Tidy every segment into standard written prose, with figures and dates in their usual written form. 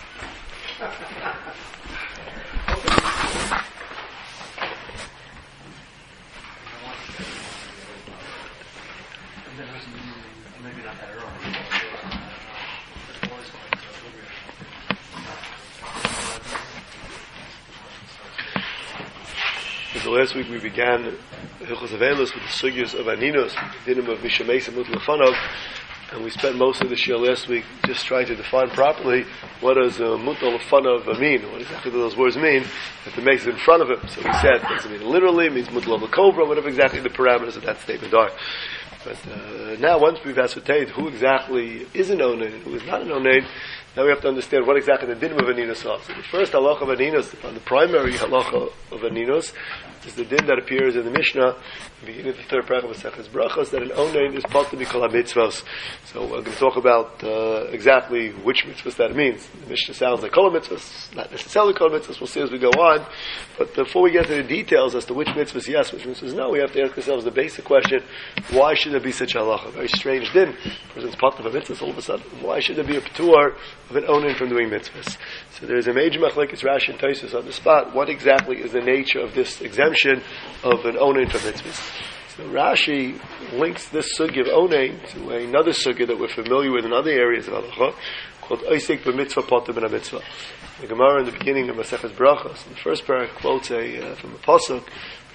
Maybe not that early. So last week we began Hilchos Avelos with the sugyas of Aninos, the dinim of Mishameis and Mutal Lefanov, and we spent most of the year last week just trying to define properly what does Mutal Lefanov mean, what exactly do those words mean, that the makes it in front of him. So we said, does it mean literally, it means Mutal Cobra, whatever exactly the parameters of that statement are. But now, once we've ascertained who exactly is an onain and who is not an onain, now we have to understand what exactly the din of aninos are. So the first halacha of aninos, the primary halacha of aninos, is the din that appears in the Mishnah, beginning of the third paragraph of Maseches Brachos, that an onain is part to be called mitzvos. So we're going to talk about exactly which mitzvahs that means. The Mishnah sounds like kol mitzvahs, not necessarily kol mitzvahs. We'll see as we go on. But before we get to the details as to which mitzvahs yes, which mitzvahs no, we have to ask ourselves the basic question: why should there be such a halacha? A very strange din. A person's part of a mitzvah all of a sudden. Why should there be a p'tur of an onain from doing mitzvahs? So there is a major machlekes Rashi and Tosfos on the spot. What exactly is the nature of this exemption of an onain from mitzvahs? So Rashi links this sugya of onain to another sugya that we're familiar with in other areas of halacha, called Oisek b'mitzvah poter min mitzvah. The Gemara in the beginning of Maseches Brachos, in the first parak, quotes from a pasuk,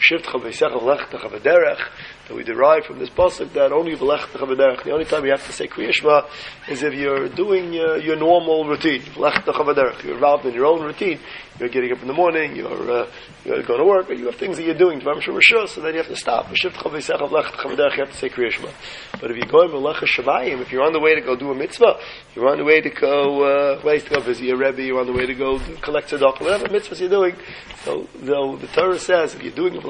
that we derive from this pasuk that only the only time you have to say Kriya Shema is if you're doing your normal routine. You're involved in your own routine. You're getting up in the morning, you're going to work, or you have things that you're doing, so then you have to stop. You have to say Kriya Shema. But if you're going if you're on the way to go do a mitzvah, you're on the way to go visit your Rebbe, you're on the way to go collect tzedakah, whatever mitzvahs you're doing. So the Torah says if you're doing a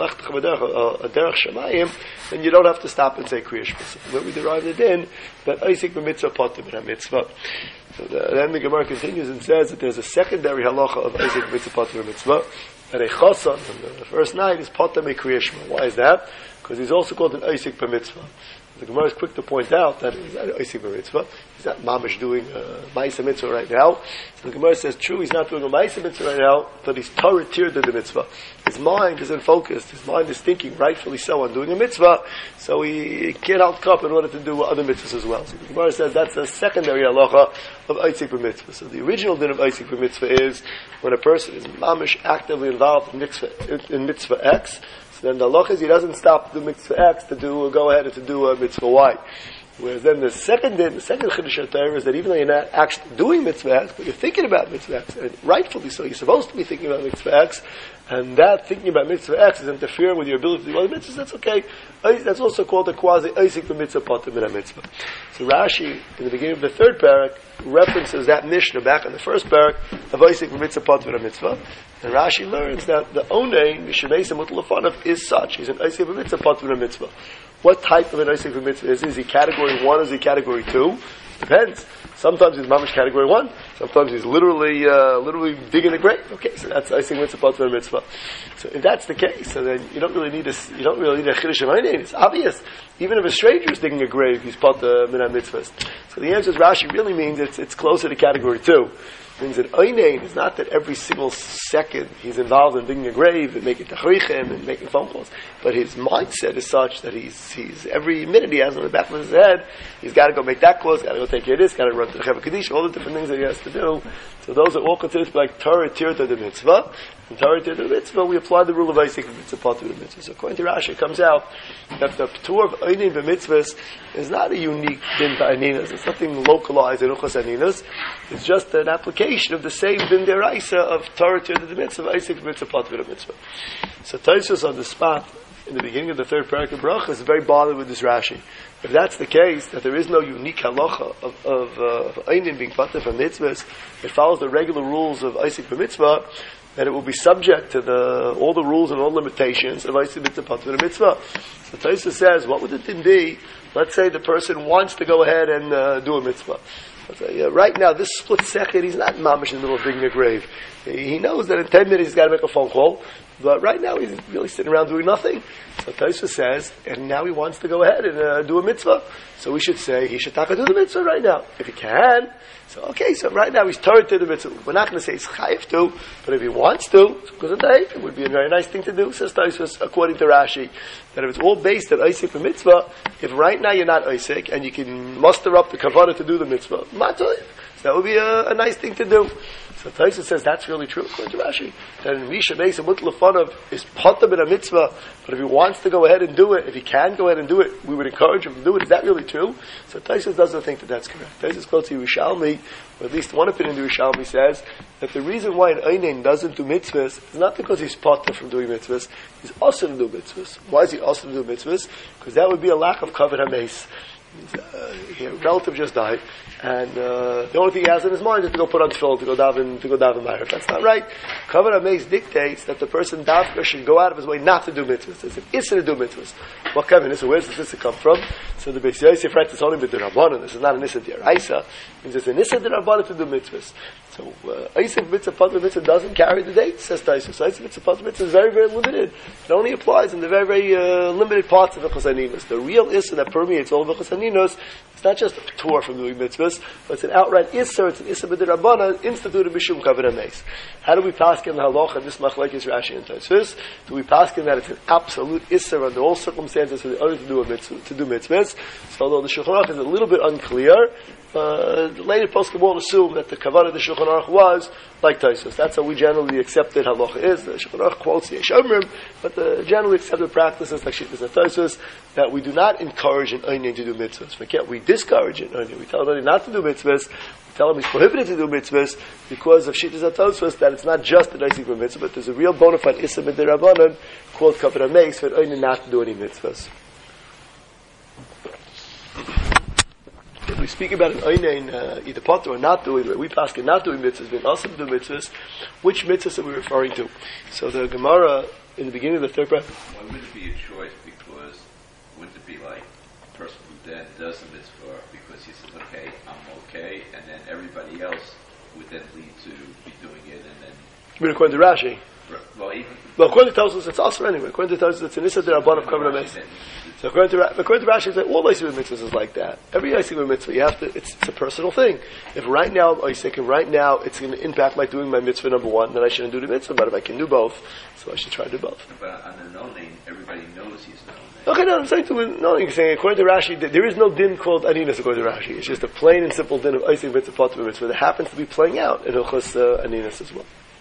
derech Shemayim, then you don't have to stop and say Kriya Shema. So from where we derive the din, that Oisek b'mitzvah poter min mitzvah. So then the Gemara continues and says that there's a secondary halacha of Oisek b'mitzvah poter min mitzvah, that a chasan on the first night is poter min Kriya Shema. Why is that? Because he's also called an Oisek b'mitzvah. The Gemara is quick to point out that he's not Oisek b'mitzvah. He's not mamish doing a ma'aseh mitzvah right now. So the Gemara says, true, he's not doing a ma'aseh mitzvah right now, but he's Torah tiered to the mitzvah. His mind isn't focused. His mind is thinking, rightfully so, on doing a mitzvah, so he can't outcup in order to do other mitzvahs as well. So the Gemara says that's a secondary halacha of Oisek b'mitzvah. So the original din of Oisek b'mitzvah is when a person is mamish actively involved in mitzvah X, so then the halacha is he doesn't stop the mitzvah X to go ahead and to do a mitzvah Y. Whereas then the second chiddush of Torah is that even though you're not actually doing mitzvah X, but you're thinking about mitzvah X, and rightfully so, you're supposed to be thinking about mitzvah X, and that thinking about mitzvah X is interfering with your ability to do other mitzvahs, that's okay. That's also called a quasi Oisek b'mitzvah poter min mitzvah. So Rashi, in the beginning of the third parak, references that Mishnah back in the first parak of Oisek b'mitzvah poter min mitzvah. And Rashi learns that the onain, Mishameis and Mutal Lefanov, is such. He's an Oisek b'mitzvah poter min mitzvah. What type of an Oisek b'mitzvah is? Is he category 1 or is he category 2? Depends. Sometimes he's mamish category 1. Sometimes he's literally digging a grave. Okay, so that's Oisek mitzvah poter min mitzvah. So if that's the case, so then you don't really need a chiddush of onain. It's obvious. Even if a stranger is digging a grave, he's poter min mitzvahs. So the answer is Rashi really means it's closer to category 2. It means that oinain is not that every single second he's involved in digging a grave and making tachrichim and making phone calls, but his mindset is such that he's every minute he has on the back of his head, he's got to go make that call, he's got to go take care of this, got to run to the Chevra Kaddish, all the different things that he has to do. So those are all considered to be like Torah tir to the mitzvah. In Torah tir to the mitzvah, we apply the rule of Oisek mitzvah poter min mitzvah. So according to Rashi, it comes out that the p'tur of oinain b'mitzvahs is not a unique din to aninas. It's nothing localized in uchos aninas. It's just an application of the same din deraisa of Torah tir to the mitzvah, Oisek mitzvah poter min mitzvah. So Tosfos on the spot in the beginning of the third parak of Brachos is very bothered with this Rashi. If that's the case, that there is no unique halacha of oinain being poter from mitzvahs, it follows the regular rules of Oisek b'mitzvah, then it will be subject to all the rules and all limitations of Oisek mitzvah poter min mitzvah. So Tosfos says, what would the din be? Let's say the person wants to go ahead and do a mitzvah. Right now, this split second, he's not mamish in the middle of digging a grave. He knows that in 10 minutes he's got to make a phone call. But right now he's really sitting around doing nothing. So Tosfos says, and now he wants to go ahead and do a mitzvah. So we should say he should do the mitzvah right now. If he can, so right now he's turned to the mitzvah. We're not going to say he's chayiv to, but if he wants to, because of that, it would be a very nice thing to do, says Tosfos, according to Rashi, that if it's all based on Isaac for mitzvah, if right now you're not Isaac, and you can muster up the kavanah to do the mitzvah, matoy. So that would be a nice thing to do. So Tosfos says that's really true according to Rashi. That in Misha Meis and Mutla Fanav is potam in a mitzvah, but if he wants to go ahead and do it, if he can go ahead and do it, we would encourage him to do it. Is that really true? So Tosfos doesn't think that that's correct. Tosfos quotes Yerushalmi, or at least one opinion of Yerushalmi says that the reason why an Einin doesn't do mitzvahs is not because he's potam from doing mitzvahs, he's also to do mitzvahs. Why is he also to do mitzvahs? Because that would be a lack of kavod hameis. A relative just died, and the only thing he has in his mind is to go put on tefillin, to go daven ma'ariv. That's not right. Kavod hameis dictates that the person davka should go out of his way not to do mitzvahs. There's an issa to do mitzvahs. What kind of issa? Where does this issa come from? So the Beis Yosef writes it's only b'derabbanan. This is not an issa d'oraisa. It means it's an issa d'derabbanan to do mitzvahs. So Isaac mitzvah patur mitzvah doesn't carry the date, says Tosfos. Isaac mitzvah patur mitzvah is very, very limited. It only applies in the very, very limited parts of the chasaninos. The real issa that permeates all of the chasaninos is not just a tour from doing mitzvahs, but it's an outright issa. It's an issa b'derabbanan instituted b'shum kavod hameis. How do we paskin the halacha? This machlekes Rashi and Tosfos. Do we paskin that it's an absolute issa under all circumstances for the other to do mitzvahs? So although the Shulchan Aruch is a little bit unclear, the later poskim won't assume that the kavanah of the Shulchan Aruch was like Tosfos. That's how we generally accepted halacha is. The Shulchan Aruch quotes Yesh Omrim, but the generally accepted practices like Shittas and Tosfos that we do not encourage an Einin to do mitzvahs. We discourage an Einin. We tell an Einin not to do mitzvahs. We tell him he's prohibited to do mitzvahs because of Shittas and Tosfos that it's not just an Isaac mitzvah, but there's a real bona fide issa b'derabbanan called kavod hameis for an Einin not to do any mitzvahs. If we speak about an Einin either potter or not doing, we paskin not doing mitzvahs, being also do mitzvahs, which mitzvahs are we referring to? So the Gemara in the beginning of the third paragraph. Why wouldn't it be a choice? Because wouldn't it be like the person who then does the mitzvah because he says, okay, I'm okay, and then everybody else would then lead to be doing it, and then. I mean, according to Rashi. Well, according to Tosfos, it's also anyway. According to Tosfos, it's an issa d'rabbanan of kavod hameis. So according to Rashi, it's like all Isaac mitzvahs is like that. Every Isaac mitzvah, you have to. It's a personal thing. If right now I'm Isaac, and right now it's going to impact my doing my mitzvah number one, then I shouldn't do the mitzvah. But if I can do both, so I should try to do both. But on the no-name, everybody knows he's no-name. Okay, no, I'm saying you're saying according to Rashi, there is no din called Aninus according to Rashi. It's just a plain and simple din of Isaac mitzvah, patur mitzvah that happens to be playing out in Hilchos Aninus as well.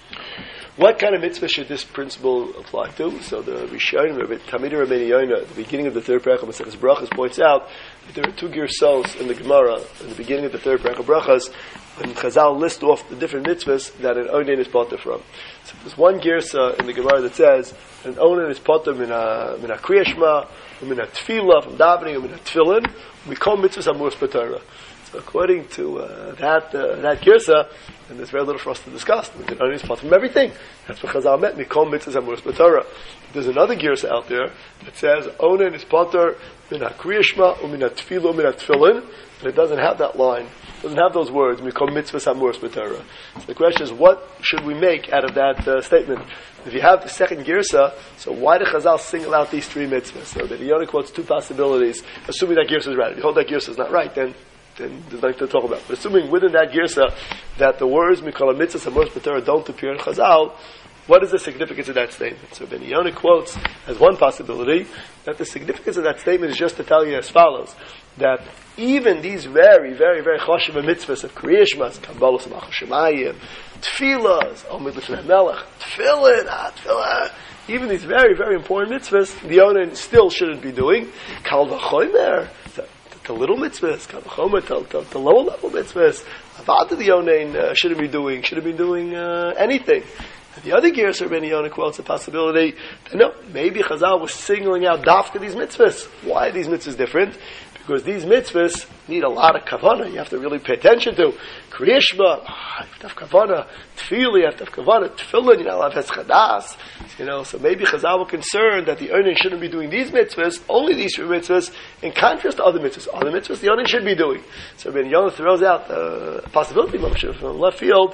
What kind of mitzvah should this principle apply to? So the Rishonim, Talmidei Rabbeinu Yonah, at the beginning of the third parak of Maseches Brachos, points out that there are two girsos in the Gemara in the beginning of the third parak of Brachos, when Chazal list off the different mitzvahs that an onen is potter from. So there's one girsa in the Gemara that says that an onen is potter min a Kriya Shema, min a tefillah from davening, min a tefillin. We call mitzvahs amuros b'Torah. So according to that girsa, and there's very little for us to discuss. We can only spot from everything. That's what Chazal meant. Mikol mitzvahs amuros b'Torah. There's another girsa out there that says onen is potter min a Kriya Shema, min a tefillah, min a tefillin, and it doesn't have that line. It doesn't have those words. Mikol mitzvahs amuros b'Torah. So the question is, what should we make out of that statement? If you have the second girsa, so why did Chazal single out these three mitzvahs? So that he only quotes two possibilities, assuming that girsa is right. If you hold that girsa is not right, then there's nothing to talk about. But assuming within that girsa that the words mikol mitzvahs amuros b'Torah don't appear in Chazal, what is the significance of that statement? So Ben Yonah quotes as one possibility that the significance of that statement is just to tell you as follows: that even these very, very, very choshev mitzvahs of Kriya Shema, Kabbalah, Samach Shemayim, Tefillas, Omid L'Fnei Melech, Tefillah, even these very, very important mitzvahs, the Yonah still shouldn't be doing. Kal v'chomer, the little mitzvahs, Kal v'chomer, the lower level mitzvahs, Avada the Yonah shouldn't be doing anything. And the other gears of Ben Yonah quotes a possibility that no, maybe Chazal was singling out dafka these mitzvahs. Why are these mitzvahs different? Because these mitzvahs need a lot of kavanah. You have to really pay attention to Kriya Shema. You have to have kavanah. Tefillah, you have to have kavanah. Tefillin, you have Heschadas. So maybe Chazal were concerned that the Onen shouldn't be doing these mitzvahs, only these three mitzvahs, in contrast to other mitzvahs. Other mitzvahs the Onen should be doing. So Ben Yonah throws out a possibility from left field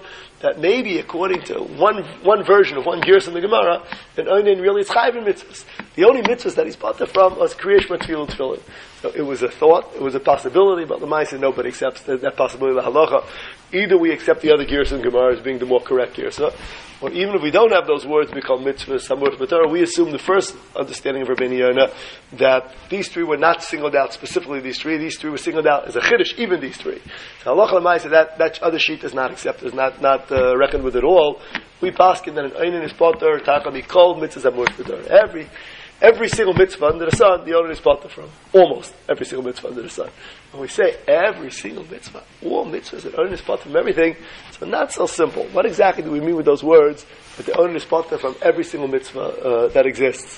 that maybe according to one version of one Gerus in the Gemara, an Oinen really is chayv in mitzvahs. The only mitzvahs that he's potter from was Kriyash Matfil Tefillin. So it was a thought, it was a possibility, but L'maisa nobody accepts that possibility of the halacha. Either we accept the other Gerus in Gemara as being the more correct Gerus, or even if we don't have those words, we call mitzvahs, some words Torah, we assume the first understanding of Rabbeinu Yonah, that these three were not singled out, specifically these three were singled out as a chiddush, even these three. So halacha l'maisa, that other sheet is not accepted, is not reckoned with at all. We paskin that an Oinen is potter, takami kol mitzvahs amur Torah. Every single mitzvah under the sun, the Oinen is potter from. Almost every single mitzvah under the sun. When we say every single mitzvah, all mitzvahs, the Oinen is potter from everything, so not so simple. What exactly do we mean with those words, that the Oinen is potter from every single mitzvah that exists?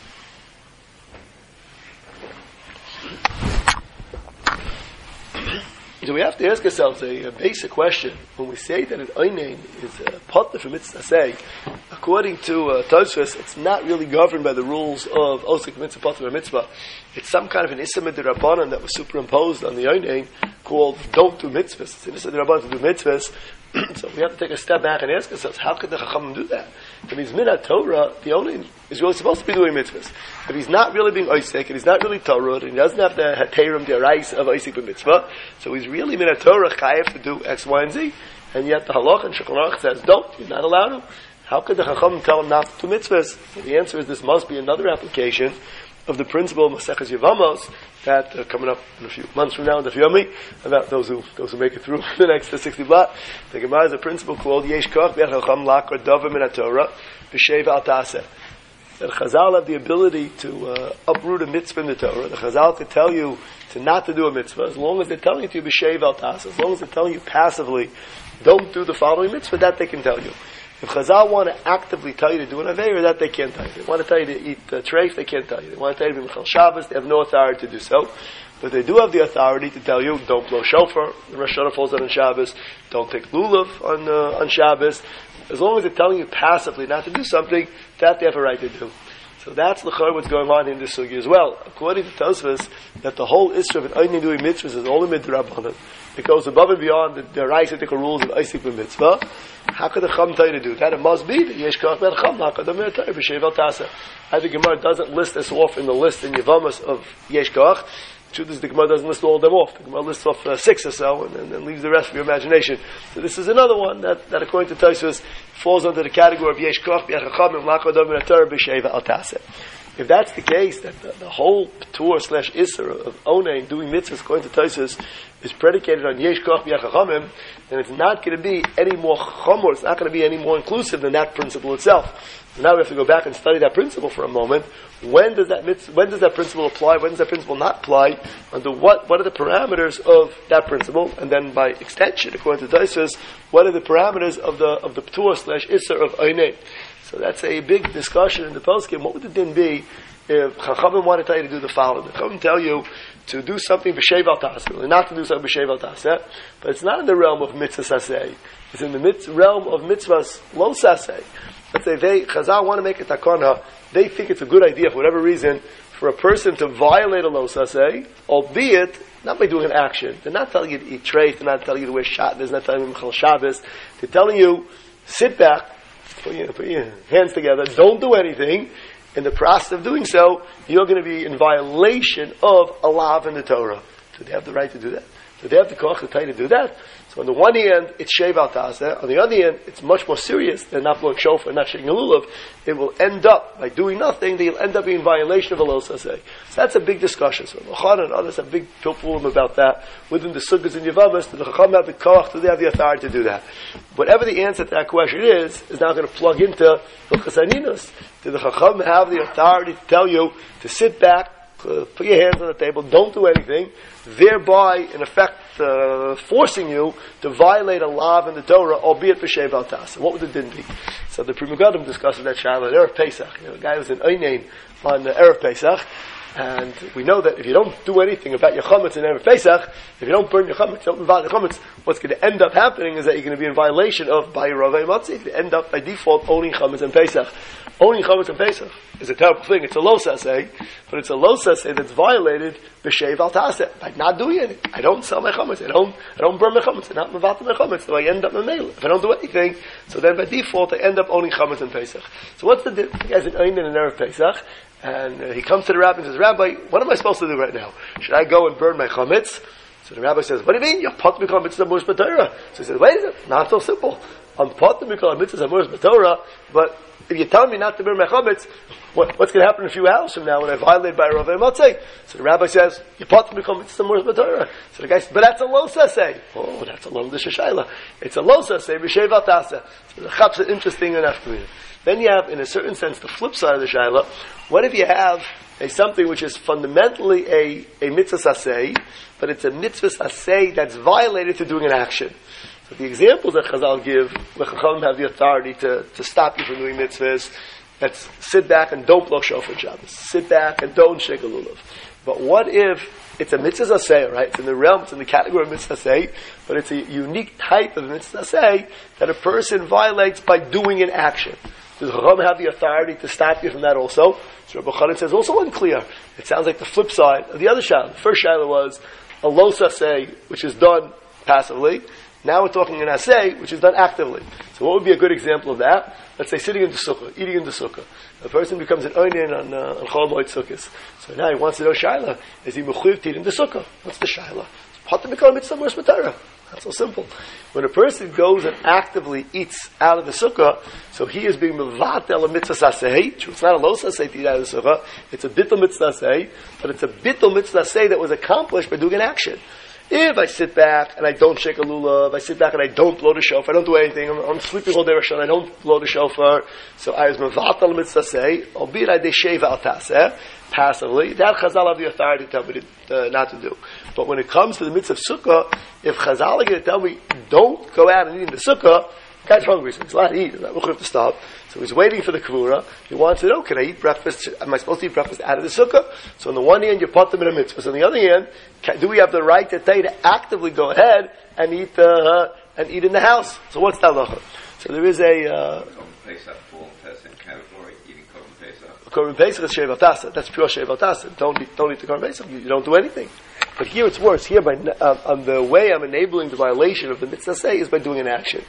So we have to ask ourselves a basic question. When we say that an Oinen is potter from mitzvah, say, according to Tosfos, it's not really governed by the rules of Osik mitzvah, potter mitzvah. It's some kind of an Issa Midrabanan that was superimposed on the Oinen called don't do mitzvahs. It's an Issa Midrabanan to do mitzvahs. So we have to take a step back and ask ourselves, how could the Chachamim do that? If he's Minat Torah, the Oinen is really supposed to be doing mitzvahs. If he's not really being Osik, and he's not really Torah, and he doesn't have the Haterim, the Arais of Osik mitzvah, so he's really Minat Torah, chayav to do X, Y, and Z, and yet the Halach and Shulchan Aruch says, don't, you're not allowed to. How could the Chachamim tell him not to do mitzvahs? And the answer is this must be another application of the principle of Maseches Yevamos that coming up in a few months from now in the Yomi, about those who make it through the next 60 blot. The Gemara is a principle called Yesh Koch B'Yad Chacham Lakar Davar Min HaTorah B'Sheva Al Taseh. That Chazal have the ability to uproot a mitzvah in the Torah. The Chazal could tell you to not to do a mitzvah as long as they're telling you to B'Sheva Al Taseh, as long as they're telling you passively, don't do the following mitzvah, that they can tell you. If Chazal want to actively tell you to do an Aveira, that they can't tell you. They want to tell you to eat treif, they can't tell you. They want to tell you to be Mechal Shabbos, they have no authority to do so. But they do have the authority to tell you, don't blow shofar, the Rosh Hashanah falls on Shabbos, don't take lulav on Shabbos. As long as they're telling you passively not to do something, that they have a right to do. So that's l'chor what's going on in this sugi as well. According to Tosfos, that the whole issue of an Oinen doing mitzvahs is only midrabanan. It goes above and beyond the Raisa rules of Osik mitzvah. How could the Chum tell you to do that? It must be that Yesh Koch B'Yad Chacham Lakar Davar Min HaTorah B'Sheva Al Taseh. I think Gemara doesn't list this off in the list in Yevamos of Yesh Koch. The truth is the Gemara doesn't list all of them off. The Gemara lists off 6 or so and then leaves the rest for your imagination. So this is another one that according to Tosfos falls under the category of Yesh Koch B'Yad Chacham Lakar Davar Min HaTorah B'Sheva Al Taseh. If that's the case, that the whole P'tur/Isser of Onen doing mitzvahs according to Tosfos is predicated on Yesh Koch B'Yad Chachamim, then it's not going to be any more chomor, it's not going to be any more inclusive than that principle itself. So now we have to go back and study that principle for a moment. When does that principle apply? When does that principle not apply? Under what are the parameters of that principle? And then by extension, according to Tosfos, what are the parameters of the P'tur/Isser of Onen? So that's a big discussion in the poskim. What would the din be if Chachamim want to tell you to do the following? The Chachamim tell you to do something b'Sheva Al Taseh, not to do something b'Sheva Al Taseh, but it's not in the realm of mitzvah saseh. It's in the realm of mitzvahs lo saseh. Let's say Chazal want to make a takana, they think it's a good idea for whatever reason for a person to violate a lo saseh, albeit not by doing an action. They're not telling you to eat treif, they're not telling you to wear shat, they're not telling you to Mechal Shabbos. They're telling you, sit back, put your hands together, don't do anything. In the process of doing so, you're going to be in violation of a law in the Torah. Do they have the right to do that? Do they have the koch to tell you to do that? So on the one hand, it's Sheva Al Taseh. On the other hand, it's much more serious than not blowing shofar and not shaking a lulav. It will end up, by doing nothing, they'll end up being in violation of a lo saseh. So that's a big discussion. So Chachan and others have big pilpulim about that. Within the sukkahs and Yevamos, do the Chacham have the koch? Do they have the authority to do that? Whatever the answer to that question is now going to plug into Hilchos Haninus. Do the Chacham have the authority to tell you to sit back, put your hands on the table, don't do anything, thereby, in effect, forcing you to violate a law in the Torah, albeit for Sheva Al Taseh? What would the din be? So the Pri Megadim discusses that Shaila at Erev Pesach. A guy was in Oinen on Erev Pesach, and we know that if you don't do anything about your chametz in Erev Pesach, if you don't burn your chametz, you don't violate your chametz, what's going to end up happening is that you're going to be in violation of Bayir Ravei Matzah. You're going to end up by default owning chametz in Pesach. Owning chametz in Pesach is a terrible thing. It's a lo saseh, but it's a lo saseh that's violated b'sheiv al taseh. By not doing anything, I don't sell my chametz. I don't burn my chametz. I'm not mevatel my chametz. So I end up memel. If I don't do anything, so then by default I end up owning chametz in Pesach. So what's the difference? The guy's an oinen in erev Pesach, and he comes to the rabbi and says, Rabbi, what am I supposed to do right now? Should I go and burn my chametz? So the rabbi says, what do you mean? You're pot mikol mitzvah murs b'torah. So he says, wait a minute, not so simple. I'm pot mikol mitzvah murs b'torah, but if you tell me not to burn my chametz, what's going to happen in a few hours from now when I violate by Rav Motzei? So the rabbi says, you pot mikol mitzvah murs b'torah. So the guy says, but that's a lo saseh. Oh, that's a lo d'shashayla. It's a lo saseh b'sheiv al taseh. So the chap's interesting enough to me. Then you have, in a certain sense, the flip side of the shayla. What if you have something which is fundamentally a mitzvah saseh, but it's a mitzvah saseh that's violated to doing an action? So the examples that Chazal give, where Chachamim have the authority to stop you from doing mitzvahs, that's sit back and don't blow shofar Shabbos. Sit back and don't shake a lulav. But what if it's a mitzvah saseh, right? It's in the realm, it's in the category of mitzvah saseh, but it's a unique type of mitzvah saseh that a person violates by doing an action. Does Chacham have the authority to stop you from that also? So Rabbi Chanan says, also unclear. It sounds like the flip side of the other shayla. The first shayla was a lo saseh, which is done passively. Now we're talking an aseh, which is done actively. So what would be a good example of that? Let's say sitting in the sukkah, eating in the sukkah. A person becomes an oinen on Chol Moed Sukkos. So now he wants to know shayla. Is he mechuyev to eat in the sukkah? What's the shayla? Potter mikol mitzvah murs b'torah. That's so simple. When a person goes and actively eats out of the sukkah, so he is being mevatel a mitzvah saseh. It's not a lo saseh to eat out of the sukkah. It's a bittul mitzvah saseh, but it's a bittul mitzvah saseh that was accomplished by doing an action. If I sit back and I don't shake a lulav, I sit back and I don't blow the shofar, I don't do anything, I'm sleeping all day, I don't blow the shofar, so I was mevatel mitzvah saseh, albeit I deshev al taseh, passively, that Chazal have the authority to tell me not to do. But when it comes to the mitzvah of sukkah, if Chazal are going to tell me, don't go out and eat in the sukkah, the guy's hungry, so he's allowed to eat, he's not to stop. So he's waiting for the kavura. He wants to know, can I eat breakfast? Am I supposed to eat breakfast out of the sukkah? So on the one hand, you put them in a mitzvah. So on the other hand, do we have the right to tell you to actively go ahead and eat in the house? So what's the halacha? So there is a Korban Pesach is Shevat Tasa. That's pure Shevat Tasa. Don't eat the Korban Pesach. You don't do anything. But here it's worse. Here, on the way I'm enabling the violation of the mitzvah say is by doing an action.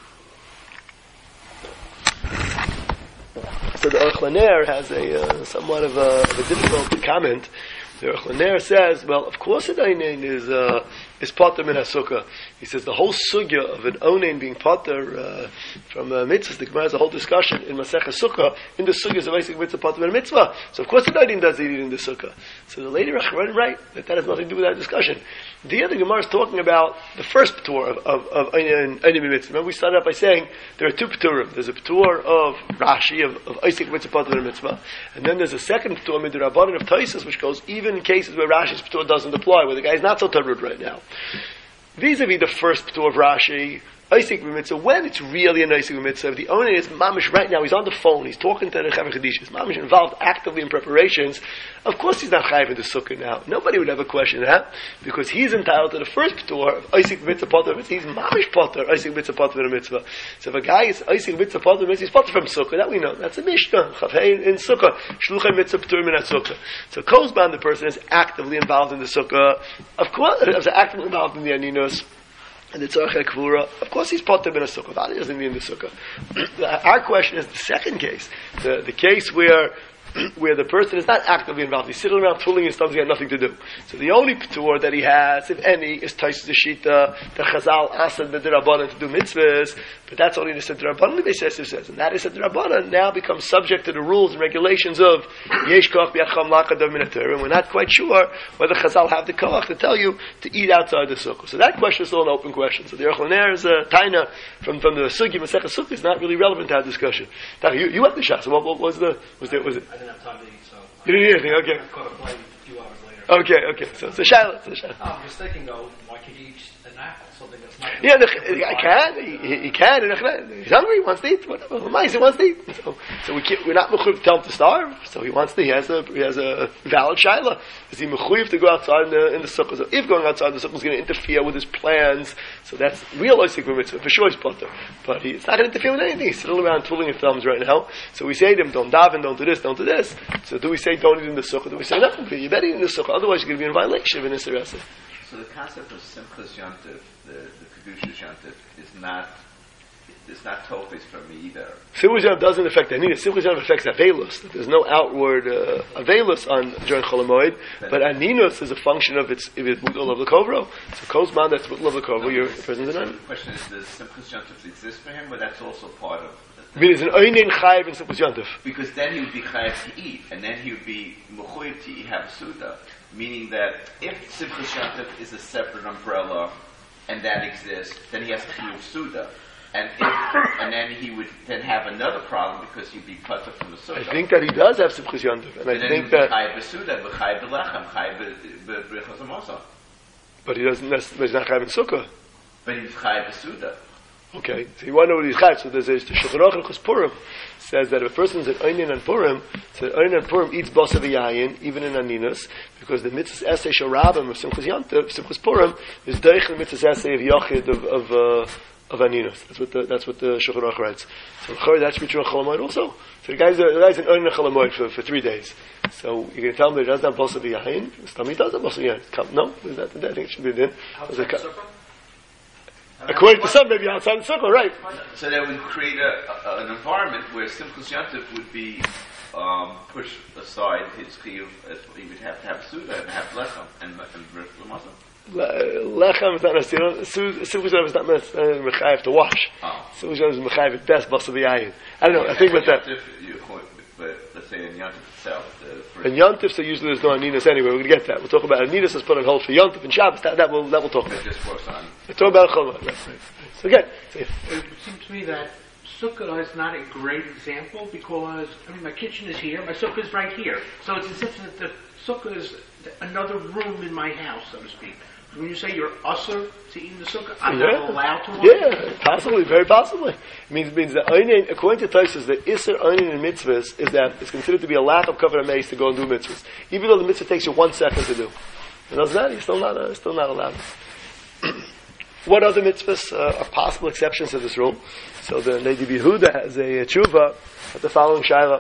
So the Aruch LaNer has a somewhat of a difficult comment. The Aruch LaNer says, well, of course an oinen is potter min hasukah. He says the whole sugya of an oinen being potter from mitzvahs, the Gemara has a whole discussion in Masechah Sukkah, in the sugyas of Isaac mitzvah potter min mitzvah. So of course an oinen does eat in the sukkah. So the lady Rachman right that has nothing to do with that discussion. The other Gemara is talking about the first p'tur of oinen mitzvah. Remember we started out by saying there are two p'turim. There's a p'tur of Rashi of Isaac mitzvah potter min mitzvah, and then there's a second p'tur midrabanan of Tosfos which goes even in cases where Rashi's p'tur doesn't apply, where the guy is not so tarud right now. Vis-a-vis the first p'tur of Rashi, Isaac mitzvah, when it's really an Isaac mitzvah, the owner is mamish right now, he's on the phone, he's talking to the Chaver Chadish, he's mamish involved actively in preparations, of course he's not chayiv in the sukkah now. Nobody would ever question that, because he's entitled to the first p'tur of Isaac mitzvah potter mitzvah, he's mamish potter, Isaac mitzvah potter mitzvah. So if a guy is Isaac mitzvah potter mitzvah, he's potter from sukkah, that we know, that's a mishnah, chavhei in sukkah, shluchay mitzvah p'tur min sukkah. So Kozban, the person is actively involved in the sukkah, of course, is actively involved in the aninus, and the tzarech kvura, of course he's potter in a sukkah. That doesn't mean the sukkah. Our question is the second case, the case where the person is not actively involved. He's sitting around twiddling his thumbs, he had nothing to do. So the only p'tur that he has, if any, is Tosfos the Shita, the Chazal asad the D'Rabbanan to do mitzvahs, but that's only the D'Rabbanan the Beisesif says, and that is the D'Rabbanan now becomes subject to the rules and regulations of Yesh Koch B'Yacham La'Kadav Min HaTorah, and we're not quite sure whether Chazal have the koach to tell you to eat outside the sukkah. So that question is still an open question. So the Aruch LaNer is a taina from the Sugi Masechah Sukkah is not really relevant to our discussion. Now, you went to Shas. So what was it? I didn't have time to eat, so you didn't eat anything. Okay. I caught a plane a few hours later. Okay. So Shiloh. I'm just thinking though, why can't you eat at apple, something that's not. Yeah, I can. He can. He's hungry. He wants to eat. Whatever. He wants to eat. So we're not mechuyev to tell him to starve. So he wants to. He has a valid shaila. Is he mechuyev to go outside in the sukkah? So if going outside the sukkah is going to interfere with his plans, so that's real oisik mitzvah. For sure he's potter. But it's not going to interfere with anything. He's sitting around twiddling his thumbs right now. So we say to him, don't daven, don't do this, don't do this. So do we say don't eat in the sukkah? Do we say nothing? You better eat in the sukkah. Otherwise you're going to be in violation of an Isser Eseh. So the concept of Simchas Yontif, the Kedusha Yontif, is not tofes for me either. Simchas Yontif doesn't affect Aninus. Simchas Yontif affects Avelus. There's no outward Avelus on during Chol HaMoed, but Aninus is a function of its Mutal of the Kovro. So Kozman, that's Mutal of the Kovro, your presence in The question is, does Simchas Yontif exist for him, but that's also part of I mean, it's an Oinin Chayiv in Simchas Yontif. Because then he would be chayav to eat, and then he would be mechuyev to have a suda. Meaning that if Simchas Yontif is a separate umbrella, and that exists, then he has to do suda. And then he would then have another problem because he'd be putter from the suda. I think that he does have Simchas Yontif, and I think that. Chayav b'suda, b'chayav b'lechem, chayav b'brichos hamosa. But he doesn't. But he's not Chayiv in Sukkah. But he's chayav b'suda. Okay, so you want to know what he's chayav. So there's the Shulchan Aruch Hilchos Purim says that if a person's at Einin and Purim, so Einin and Purim eats basa v'yayin, even in Aninus, because the mitzvah essay shel Rabbim of Simchas Yontif, Simchas Purim, is deich the mitzvah essay of Yochid of Aninus. That's what the Shulchan Aruch writes. So that's true in Chol HaMoed also. So the guy's in Einin and Chol HaMoed for 3 days. So you're going to tell him that he doesn't have basa v'yayin. He does have basa v'yayin. No, I think it should be then. According to some, maybe outside the circle, right? So that would create an environment where Simchas Yontif would be pushed aside his chiyuv, as he would have to have suda and have lechem and lemasa. Lechem is not necessarily. Simchas Yontif is not necessarily mechayev to wash. Simchas Yontif is mechayev at best basa v'yayin. I don't know. I think about that. But let's say in Yontif itself. In Yontif, so usually there's no Aninus anyway. We're going to get that. We'll talk about Aninus is put on hold for Yontif and Shabbos. That we'll talk about. It just works on. We'll talk about Chol HaMoed. Right. So again, it seems to me that sukkah is not a great example because my kitchen is here, my sukkah is right here. So it's as if that the sukkah is another room in my house, so to speak. When you say you're usher to eat in the sukkah, I'm not allowed to. Yeah, possibly, very possibly. It means that Einin, according to Tosfos, the Isser Einin in mitzvahs is that it's considered to be a lack of covenant mace to go and do mitzvahs, even though the mitzvah takes you 1 second to do. And other than that, you're still not allowed. What other mitzvahs are possible exceptions to this rule? So the Lady Yehuda has a tshuva at the following shaila.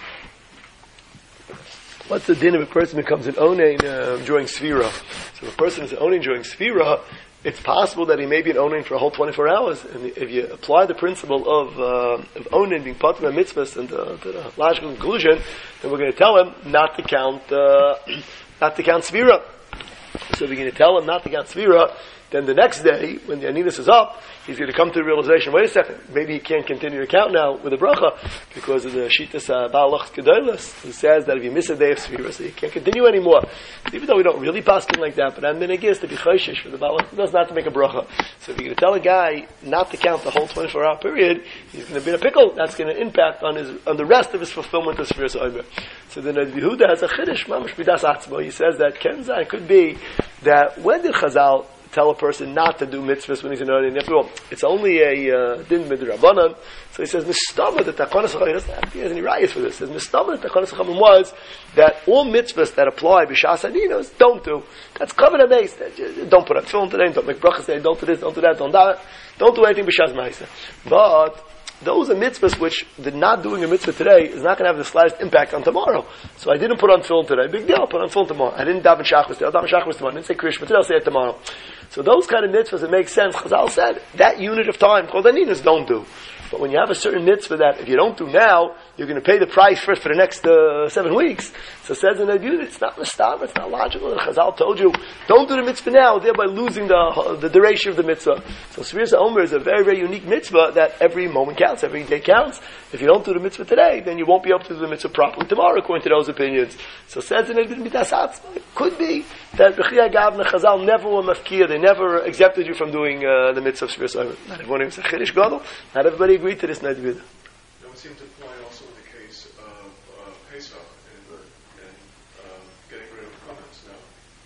What's the din if a person becomes an onein during Sfira? So if a person is an onein during Sfira, it's possible that he may be an onein for a whole 24 hours. And if you apply the principle of onein being part of a mitzvah and to the logical conclusion, then we're going to tell him not to count Sfira. So if we're going to tell him not to count Sfira, then the next day, when the Aninus is up, he's going to come to the realization, wait a second, maybe he can't continue to count now with a bracha, because of the Shittas Ba'alach Gedolos, who says that if you miss a day of Sfira, so you can't continue anymore. Even though we don't really paskin like that, but I'm minhag is to be chayshish for the Ba'alach Gedolos not to make a bracha. So if you're going to tell a guy not to count the whole 24-hour period, he's going to be in a pickle. That's going to impact on the rest of his fulfillment of Sfira Omer. So then Yehuda has a chiddush, mamash bidas atzmo. He says that Kenzai could be that when did Chazal tell a person not to do mitzvahs when he's in Onein? After all, it's only a din midrabanan. So he says, Mistama, that Takonas HaChamim, he doesn't have any rayas for this. He says, Mistama, that Takonas HaChamim was that all mitzvahs that apply b'shas adinos don't do. That's covenant based. Don't put on tefillin today, don't make brachas today, don't do this, don't do that, don't do anything b'shas ma'aseh. But those are mitzvahs which the not doing a mitzvah today is not going to have the slightest impact on tomorrow. So I didn't put on tefillin today. Big deal, I'll put on tefillin tomorrow. I didn't daven shachris today. I'll daven shachris tomorrow. I didn't say Krish, but today I'll say it tomorrow. So those kind of mitzvahs, it makes sense. Chazal said, that unit of time called Aninus don't do. But when you have a certain mitzvah that if you don't do now, you're going to pay the price for the next 7 weeks. So it says in that unit, it's not mistab, it's not logical. And Chazal told you, don't do the mitzvah now, thereby losing the duration of the mitzvah. So Sfiras HaOmer is a very, very unique mitzvah that every moment counts, every day counts. If you don't do the mitzvah today, then you won't be able to do the mitzvah properly tomorrow, according to those opinions. So it says in it could be that B'chiyah Gavna Chazal never were mafkir, they never exempted you from doing the mitzvah of Sfiras HaOmer. Not everyone was a Chiddush Gadol, not everybody agreed to this Ned Yehuda. That would seem to apply also in the case of Pesach and getting rid of the comments now. That if you're in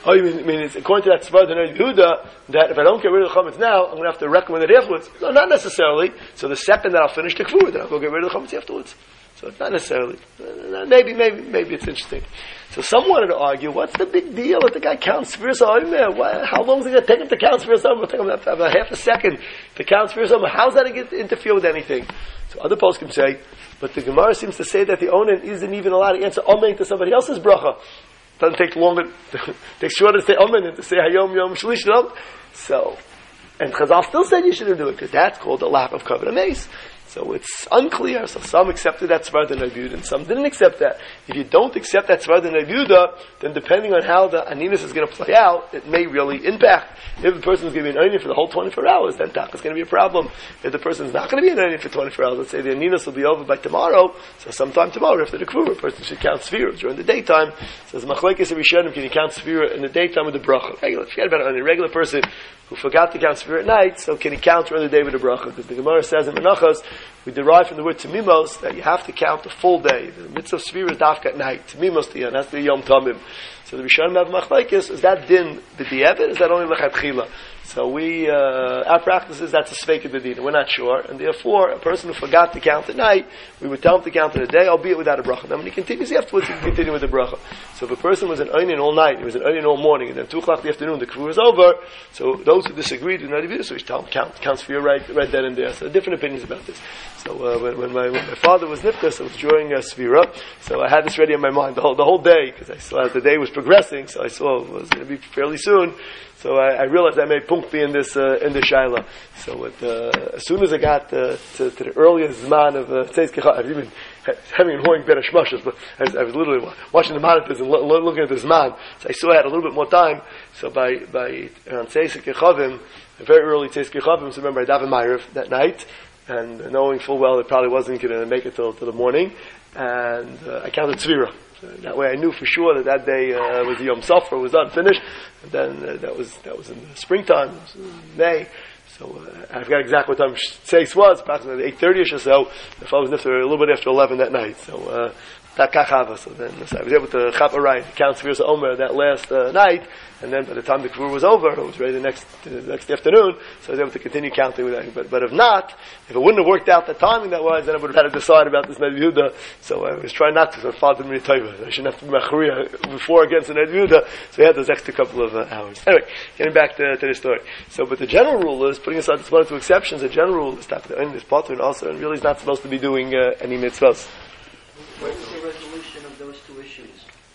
Oh, you mean it's according to that Svar the Yehuda that if I don't get rid of the chametz now, I'm going to have to recommend it afterwards? No, not necessarily. So the second that I'll finish the kfur, then I'll go get rid of the chametz afterwards. So it's not necessarily. Maybe it's interesting. So some wanted to argue, what's the big deal if the guy counts Sfiras HaOmer? How long is it going to take him to count Sfiras HaOmer? It'll take him about half a second to count Sfiras HaOmer. How's that going to interfere with anything? So other poskim say, but the Gemara seems to say that the Onan isn't even allowed to answer Omen to somebody else's bracha. It doesn't take longer, takes shorter to say Omen than to say Hayom Yom Shlish Yom. So, and Chazal still said you shouldn't do it, because that's called a lack of covenant mace. So it's unclear. So some accepted that Svar the Yehuda, and some didn't accept that. If you don't accept that Svar the Yehuda, then depending on how the aninus is going to play out, it may really impact. If the person is going to be an onion for the whole 24 hours, then that's going to be a problem. If the person is not going to be an onion for 24 hours, let's say the aninus will be over by tomorrow, so sometime tomorrow after the kfur, a person should count Sfira during the daytime. So as Machlekes Rishonim, can you count Sfira in the daytime with the bracha? Forget about it. A regular person who forgot to count Sfira at night, so can he count during the day with the bracha? Because the Gemara says in Menachos, we derive from the word Tamimos that you have to count the full day. The mitzvah of Sfira is dafka at night. Tamimos Tiyan, that's the Yom Tamim. So the Rishonim have Machlekes, is that din b'di'evet, is that only lechatchila? So our practice is that's a sveika b'dina. We're not sure, and therefore a person who forgot to count at night, we would tell him to count in the day, albeit without a bracha. Then when he continues afterwards, he can continue with the bracha. So if a person was an onion all night, he was an onion all morning, and then 2 o'clock in the afternoon the kfur is over, so those who disagreed do not even so we tell him count for your right then and there. So different opinions about this. So when my father was nifkas, it was during Sfira, so I had this ready in my mind the whole day, because I saw as the day was progressing, so I saw it was going to be fairly soon. So I realized I made punkt in this shaila. So as soon as I got to the earliest zman of Tzeis Kecha, I've even having annoying better shmashas, but I was literally watching the monitors and looking at the zman. So I saw I had a little bit more time. So by around Tzeis Kechavim, very early Tzeis Kechavim, so remember I davened Ma'ariv that night, and knowing full well it probably wasn't going to make it till the morning, and I counted Tzvira. That way I knew for sure that day was the Yom Sofra, was unfinished. And then that was in the springtime, it was in May. So I forgot exactly what time Tzeis was, approximately 8:30ish or so. The fellow was nifter a little bit after 11 that night. So that kachava. So then I was able to chapa right, count Sfiras Omer that last night, and then by the time the kfur was over, it was ready the next afternoon. So I was able to continue counting with that. But if not, if it wouldn't have worked out the timing that was, then I would have had to decide about this Ned Yehuda. So I was trying not to. So I followed me I shouldn't have to be machriya before against the Ned Yehuda. So we had those extra couple of hours. Anyway, getting back to the story. So, but the general rule is, putting aside one or two exceptions, the general rule is that the onion is potter and also, and really is not supposed to be doing any mitzvahs. What's the resolution of those two issues?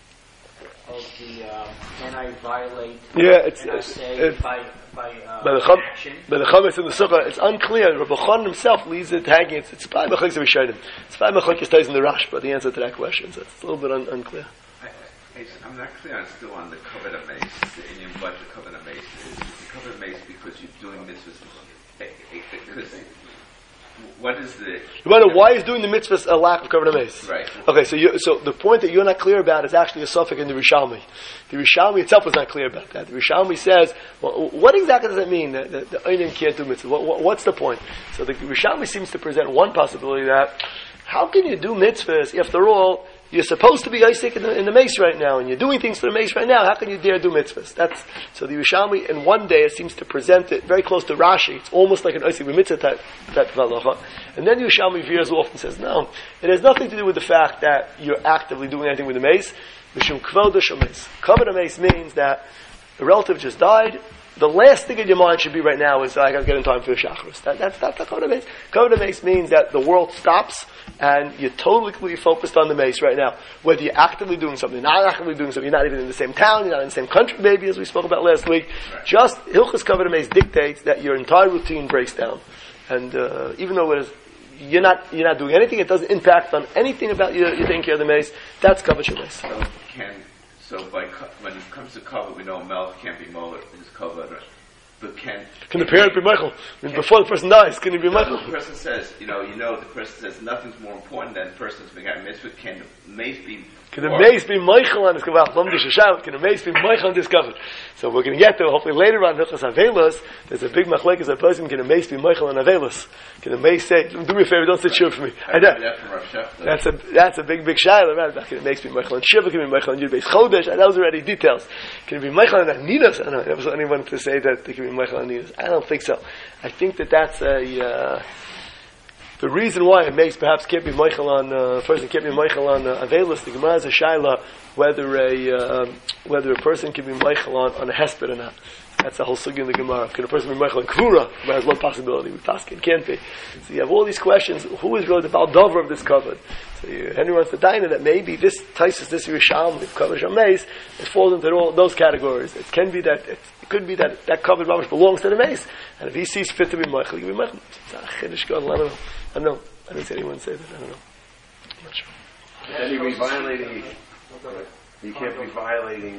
Of the can I violate? Yeah, it's by action. By the chametz in the sukkah, it's unclear. Rabbi Chon himself leaves it hanging. It's five machlokes of Rishonim. It's five machlokes stays in the Rashba. The answer to that question, so it's a little bit unclear. I'm not clear. I'm still on the covenant mace. In your budget, covenant mace is the covenant mace because you're doing mitzvahs. Because what is the? You wonder why is doing the mitzvahs a lack of covenant mace? Right. Okay, so the point that you're not clear about is actually a suffix in the Rishalmi. The Rishalmi itself was not clear about that. The Rishalmi says, well, what exactly does it mean that the Einim can't do mitzvahs? What's the point? So the Rishalmi seems to present one possibility that how can you do mitzvahs after all? You're supposed to be Isaac in the mace right now, and you're doing things for the mace right now. How can you dare do mitzvahs? So the Yerushalmi, in one day, it seems to present it very close to Rashi. It's almost like an Isaac mitzvah type of halacha. And then Yerushalmi veers off and says, no, it has nothing to do with the fact that you're actively doing anything with the mace. Mishum kvoda shames. Kavod mace means that a relative just died. The last thing in your mind should be right now is I got to get in time for the Shacharis. That's not the Kavod mace. Kavod mace means that the world stops and you're totally focused on the mace right now. Whether you're actively doing something, not actively doing something, you're not even in the same town, you're not in the same country, maybe, as we spoke about last week. Right. Just Hilchos Kavod mace dictates that your entire routine breaks down, and even though you're not doing anything, it doesn't impact on anything about you taking care of the mace. That's Kavod mace. So when it comes to cover, we know Melch can't be Moed is covered. But Can the parent be Michael? I mean, before the person dies, can he be Michael? The person says, the person says nothing's more important than the person's being a mitzvah. Can the mace be? Can the mace be Michael on this cover? Can the mace be Michael on this cover? So we're going to get there. Hopefully later on, Hilchos Avelos, there's a big machlekes a person. Can the mace be Michael on Avelos? Can the mace say, "Do me a favor, don't sit shiva for me"? That's a big shayla. Right? Can the mace be Michael on shiva? Can it be Michael on Yud Beis Chodesh? Those are already details. Can it be Michael on Anidas? I don't know. I never saw anyone to say that they can be Michael on Anidas. I don't think so. I think that's a. The reason why a mace perhaps can't be Michael on a person can't be Michael on Avelis, the Gemara is a shayla whether a person can be Michael on a hesped or not. That's the whole sugi in the Gemara. Can a person be Michael on Kvura? There's one possibility. With Taskin can't be. So you have all these questions. Who is really the Baldover of this covered? So Henry wants to dine that maybe this Taisus, this Yerushalmi, covers a mace. It falls into all those categories. It can be that. It could be that covered mamash belongs to the mace, and if he sees fit to be Michael, he can be Michael. It's not a chiddush gadol. I don't know. I don't know. I didn't see anyone say that. I don't know. I'm not sure. Then you'd be violating. You can't be violating.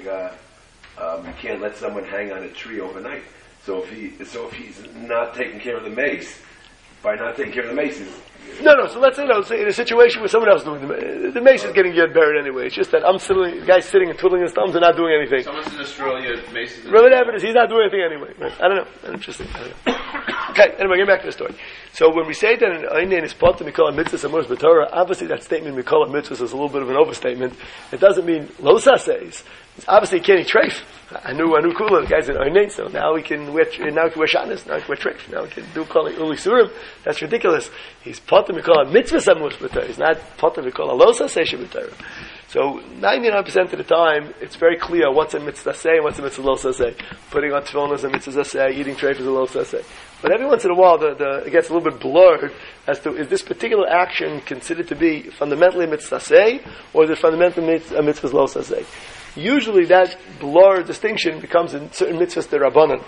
You can't let someone hang on a tree overnight. So if he's not taking care of the mace, by not taking care of the mace, No. So let's say in a situation where someone else is doing the mace is getting buried anyway. It's just that the guy's sitting and twiddling his thumbs and not doing anything. Someone's in Australia, mace is. Whatever it is, he's not doing anything anyway. Right? I don't know. Interesting. I don't know. Okay. Anyway, get back to the story. So when we say that an einin is part of mikol mitzvahs and muras b'torah, obviously that statement mikol mitzvahs is a little bit of an overstatement. It doesn't mean lo saseis. Obviously, he can't eat treif. I knew kula. The guy's an einin, so now we can wear shanas. Now we can wear treif. Now we can do calling uli surim. That's ridiculous. He's part of mikol mitzvahs and muras b'torah. He's not part of mikol lo saseis b'torah. So 99% of the time, it's very clear what's a mitzvah say and what's a mitzvah lo say. Putting on tefillin is a mitzvah say, eating treif is a lo say. But every once in a while, it gets a little bit blurred as to is this particular action considered to be fundamentally a mitzvah say, or is it fundamentally a mitzvah lo say? Usually, that blurred distinction becomes in certain mitzvahs derabanan.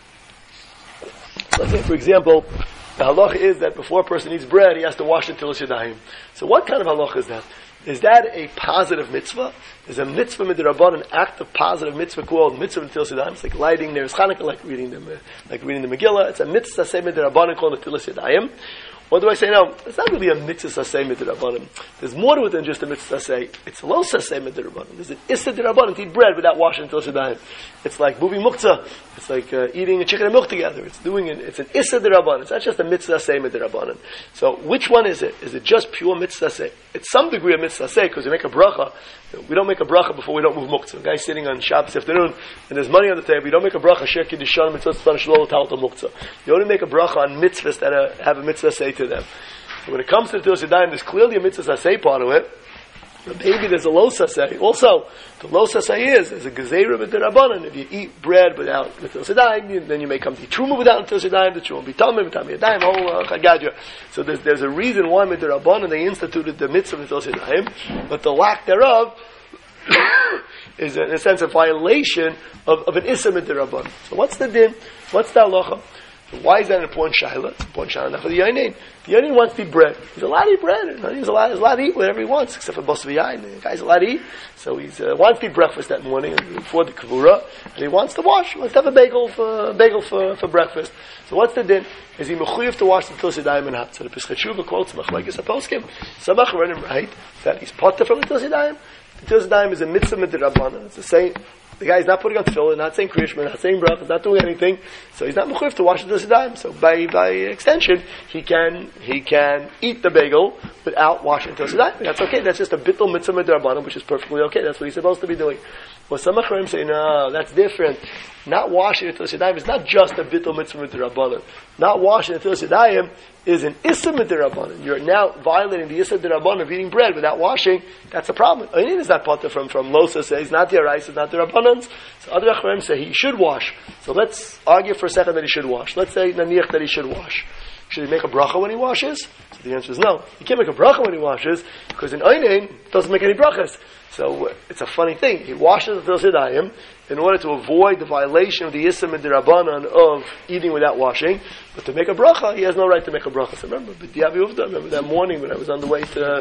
Let's say, for example, the halacha is that before a person eats bread, he has to wash it till it's yadayim. So, what kind of halacha is that? Is that a positive mitzvah? Is a mitzvah midrabanan an act of positive mitzvah called mitzvah Netilas Yadayim? It's like lighting Neres Chanukah, like reading the Megillah. It's a mitzvah say midrabanan called Netilas Yadayim. What do I say now? It's not really a mitzvah say midrabanan. There's more to it than just a mitzvah say. It's a lo say midrabanan. There's an issa midrabanan to eat bread without washing Netilas Yadayim. It's like moving muktzah. It's like eating a chicken and milk together. It's an issa midrabanan. It's not just a mitzvah say midrabanan. So which one is it? Is it just pure mitzvah say? It's some degree of mitzvah say because we make a bracha. We don't make a bracha before we don't move muktzah. A guy's sitting on Shabbos afternoon and there's money on the table. You don't make a bracha shir kiddushan mitzvah shlol tal muktzah. You only make a bracha on mitzvahs that have a mitzvah say to them. So when it comes to the Netilas Yadayim, there's clearly a mitzvah say part of it. But maybe there's a lo say. Also, the lo say is a gezeira b'derabanan. If you eat bread without Netilas Yadayim, then you may come to eat truma without Netilas Yadayim. The truma will be tamim, yadayim, whole chagadya. So there's a reason why b'derabanan they instituted the mitzvah of Netilas Yadayim, but the lack thereof is in a sense a violation of an issa b'derabanan. So what's the din? What's the halacha? Why is that an important shayla? It's an important shayla for the yainin. The yainin wants to eat bread. He's allowed to eat bread. He's allowed to eat whatever he wants, except for bosv yain. The guy's allowed to eat. So he wants to eat breakfast that morning before the kavura, and he wants to wash. He wants to have a bagel for breakfast. So what's the din? Is he mechuyev to wash the Netilas Yadayim and hot? So the Pesach Tshuva quotes machlekes haposkim. Some achronim write that he's potter from the Netilas Yadayim. The Netilas Yadayim is a mitzvah midrabanan. It's the same. The guy is not putting on tefillin, not saying Kriyashma, not saying brachas, not doing anything. So he's not mechuyev to wash the Netilas Yadayim. So by extension, he can eat the bagel without washing the Netilas Yadayim. That's okay. That's just a bittul mitzvah midrabanan, which is perfectly okay. That's what he's supposed to be doing. Well, some achronim say, no, that's different. Not washing the Netilas Yadayim is not just a bittul mitzvah midrabanan. Not washing the Netilas Yadayim is an issa midrabanan. You're now violating the issa midrabanan of eating bread without washing. That's a problem. Einin is not potter from losa say. It's not the arais, it's not the rabbanans. So other achronim say he should wash. So let's argue for a second that he should wash. Let's say naniach that he should wash. Should he make a bracha when he washes? So the answer is no. He can't make a bracha when he washes because in einin it doesn't make any brachas. So it's a funny thing. He washes the Netilas Yadayim in order to avoid the violation of the Issa Midrabanan of eating without washing. But to make a bracha, he has no right to make a bracha. So remember remember that morning when I was on the way to...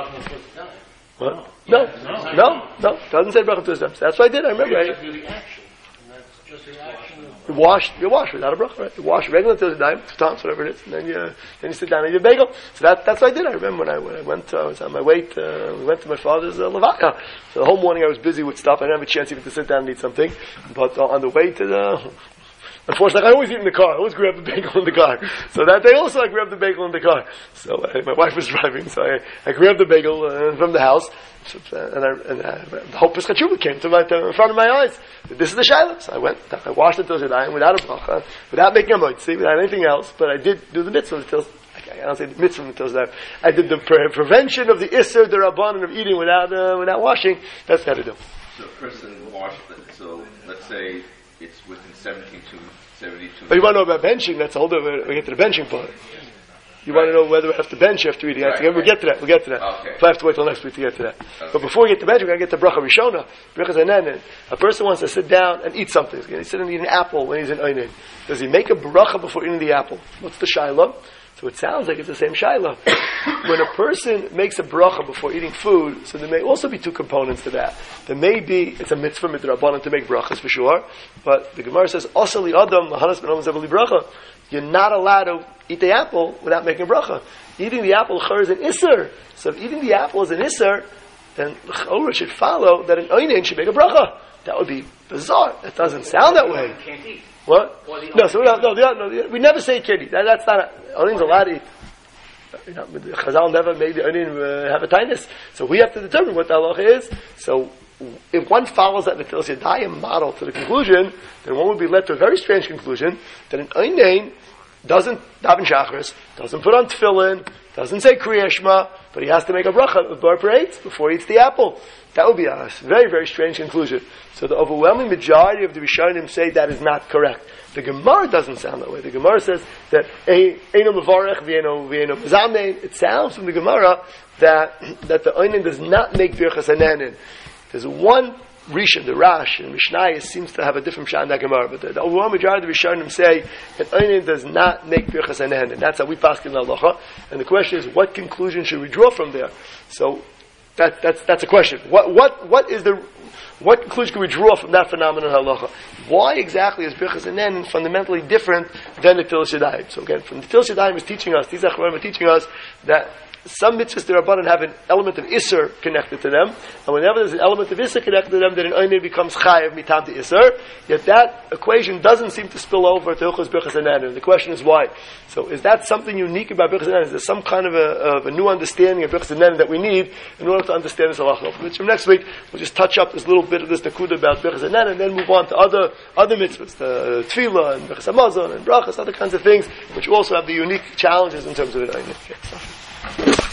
What? No. Doesn't say bracha to his That's what I did. I remember. That's the action. And that's just the action of You wash without a bracha, right? You wash regular till time, 2 times, whatever it is, and then you sit down and eat a bagel. So that's what I did. I remember when I went, I was on my way we went to my father's levaya. So the whole morning I was busy with stuff. I didn't have a chance even to sit down and eat something. But on the way to the, unfortunately, I always eat in the car. I always grab the bagel in the car. So that day also I grabbed the bagel in the car. So my wife was driving, so I grabbed the bagel from the house. And the whole Pesach Tshuva came in front of my eyes. This is the Shiloh. So I washed it till Zedayim without a bracha, without making a moitzi, without anything else, but I did do the mitzvah until, I don't say the mitzvah until Zedayim. I did the prevention of the Isser, the Rabbanan of eating without washing. That's what I had to do. So a person washed it, so let's say it's within 72. But you want to know about benching, that's a whole different, we get to the benching part. You want to know whether we have to bench after eating. We'll get to that. Okay. I have to wait till next week to get to that. Okay. But before we get to bench, we're going to get to bracha rishona. Bracha zanen. A person wants to sit down and eat something. He's going to sit and eat an apple when he's in Einin. Does he make a bracha before eating the apple? What's the shiloh? So it sounds like it's the same shiloh. When a person makes a bracha before eating food, so there may also be 2 components to that. There may be, it's a mitzvah midrabanan to make brachas for sure, but the Gemara says, "Asali adam lahanas ben olam zevali bracha." You're not allowed to eat the apple without making a bracha. Eating the apple is an isser. So if eating the apple is an isser, then it should follow that an oinen should make a bracha. That would be bizarre. That doesn't sound that way. Can't eat. What? No, we never say can't eat. That's not, onin's allowed to eat. Chazal never made the onin have a tinus. So we have to determine what the halacha is. So if one follows that Netilas Yadayim model to the conclusion, then one would be led to a very strange conclusion that an oinen doesn't daven shachris, doesn't put on tefillin, doesn't say Kriya Shema, but he has to make a bracha before he eats the apple. That would be a very, very strange conclusion. So the overwhelming majority of the Rishonim say that is not correct. The Gemara doesn't sound that way. The Gemara says that Eino Mevarech v'Eino Mezamein. It sounds from the Gemara that the Oinen does not make Birchas Hanenin. There's one Rishon, the Rash, and Mishnayos seems to have a different Pshat in that Gemara, but the overwhelming majority of the Rishonim say that Oinen does not make Birchas Hanenin. That's how we pass in the halacha. And the question is, what conclusion should we draw from there? So that's a question. What conclusion can we draw from that phenomenon in halacha? Why exactly is Birchas Hanenin fundamentally different than the Netilas Yadayim? So again, from the Netilas Yadayim is teaching us, these Achronim are teaching us that some mitzvahs D'Rabbanan have an element of Isser connected to them, and whenever there's an element of Isser connected to them, then an Oinen becomes Chayev mitam to Isser. Yet that equation doesn't seem to spill over to Hilchos Birchas Hanenin. The question is why. So is that something unique about Birchas Hanenin? Is there some kind of a new understanding of Birchas Hanenin that we need in order to understand this halacha? Which from next week we'll just touch up this little bit of this nakuda about Birchas Hanenin, and then move on to other mitzvahs, the Tefillah and Birchas Hamazon and Brachas, other kinds of things, which also have the unique challenges in terms of an Oinen. Okay, so.